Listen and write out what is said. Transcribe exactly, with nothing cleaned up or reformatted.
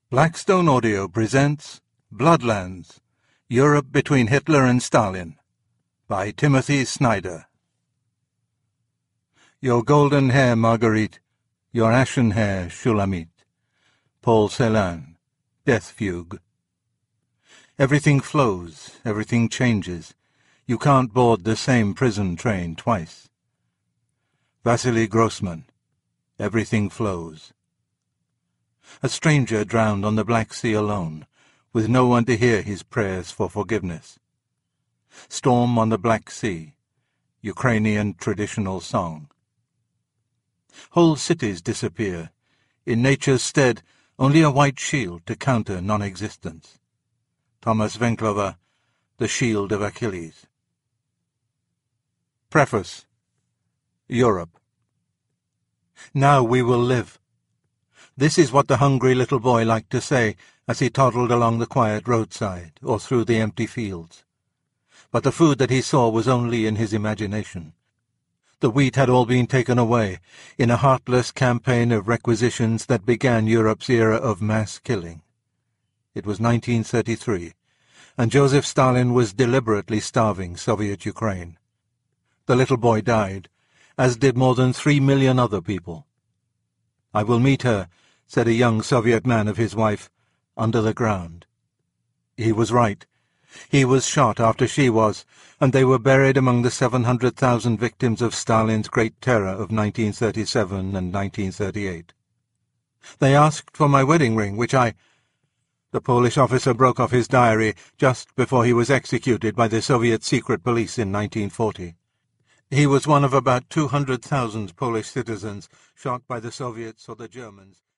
Blackstone Audio presents Bloodlands, Europe Between Hitler and Stalin, by Timothy Snyder. Your golden hair, Marguerite, your ashen hair, Shulamit. Paul Celan, Death Fugue. Everything flows, everything changes. You can't board the same prison train twice. Vasily Grossman, Everything Flows. A stranger drowned on the Black Sea alone, with no one to hear his prayers for forgiveness. Storm on the Black Sea, Ukrainian traditional song. Whole cities disappear. In nature's stead, only a white shield to counter non-existence. Thomas Venclova, The Shield of Achilles. Preface. Europe. Now we will live. This is what the hungry little boy liked to say as he toddled along the quiet roadside or through the empty fields. But the food that he saw was only in his imagination. The wheat had all been taken away in a heartless campaign of requisitions that began Europe's era of mass killing. It was nineteen thirty-three, and Joseph Stalin was deliberately starving Soviet Ukraine. The little boy died, as did more than three million other people. "I will meet her," said a young Soviet man of his wife, "under the ground." He was right. He was shot after she was, and they were buried among the seven hundred thousand victims of Stalin's Great Terror of nineteen thirty-seven and nineteen thirty-eight. They asked for my wedding ring, which I— The Polish officer broke off his diary just before he was executed by the Soviet secret police in nineteen forty. He was one of about two hundred thousand Polish citizens shot by the Soviets or the Germans.